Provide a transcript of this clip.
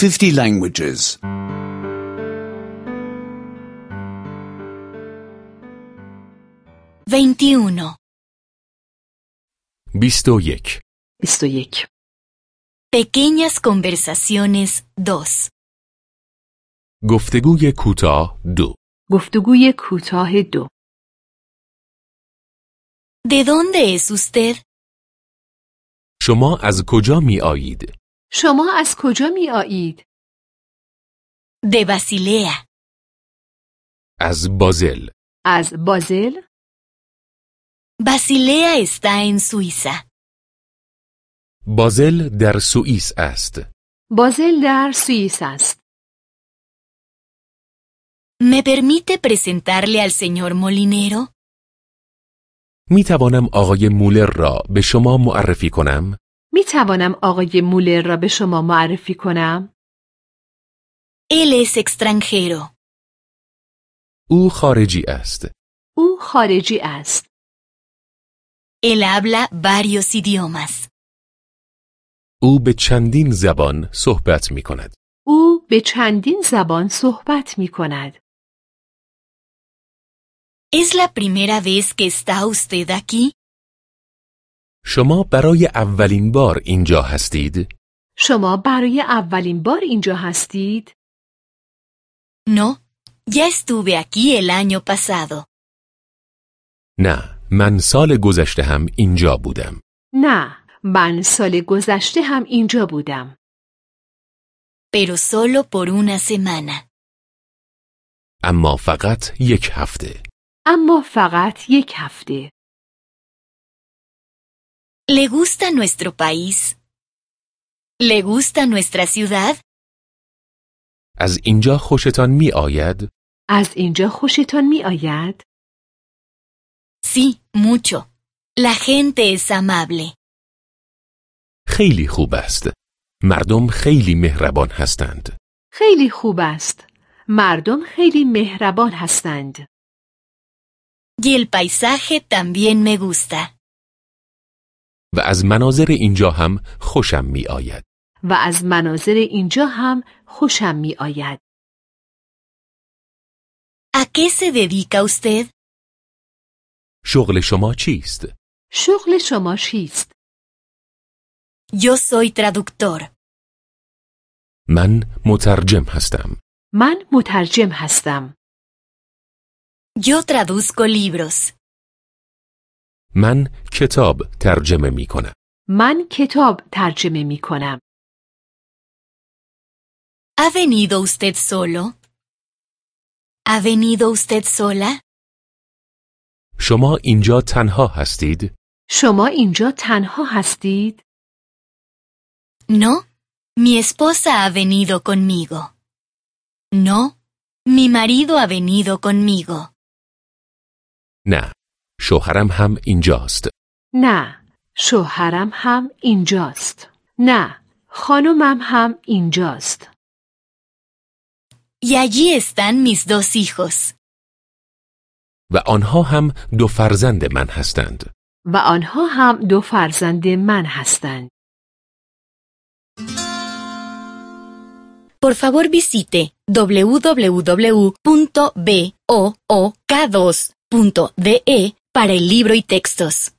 50 languages. 21. 21. 21. Pequeñas conversaciones 2. گفتگوی کوتاه 2. گفتگوی کوتاه 2. ¿De dónde es usted? شما از کجا می آیید؟ شما از کجا می آیید؟ De Basilea. از بازل. از بازل؟ Basilea está en Suiza. بازل در سوئیس است. بازل در سوئیس است. ¿Me permite presentarle al señor Molinero? می توانم آقای مولر را به شما معرفی کنم؟ می توانم آقای مولر را به شما معرفی کنم؟ Él es extranjero. او خارجی است. او خارجی است. Él habla varios idiomas. او به چندین زبان صحبت می کند. او به چندین زبان صحبت می کند. ¿Es la primera vez que está usted aquí? شما برای اولین بار اینجا هستید؟ شما برای اولین بار اینجا هستید؟ No, ya estuve aquí el año pasado. نه، من سال گذشته هم اینجا بودم. نه، من سال گذشته هم اینجا بودم. Pero solo por una semana. اما فقط یک هفته. اما فقط یک هفته. ¿Le gusta nuestro país? ¿Le gusta nuestra ciudad? از اینجا خوشتان می آید؟ از اینجا خوشتان می آید؟ Sí, mucho. La gente es amable. خیلی خوب است. مردم خیلی مهربان هستند. خیلی خوب است. مردم خیلی مهربان هستند. Y el paisaje también me gusta. و از مناظر اینجا هم خوشم می آید. و از مناظر اینجا هم خوشم می آید. ¿A qué se dedica usted? شغل شما چیست؟ شغل شما چیست؟ Yo soy traductor. من مترجم هستم. من مترجم هستم. Yo traduzco libros. من کتاب ترجمه می کنم. من کتاب ترجمه می کنم. ¿Ha venido usted solo? ¿Ha venido usted sola? شما اینجا تنها هستید؟ شما اینجا تنها هستید؟ No, mi esposa ha venido conmigo. No, mi marido ha venido conmigo. نه. شوهرم هم اینجاست. نه، شوهرم هم اینجاست. نه، خانمم هم اینجاست. Y allí están mis 2 hijos. و آنها هم 2 فرزند من هستند. و آنها هم 2 فرزند من هستند. Por favor visite www.book2.de para el libro y textos.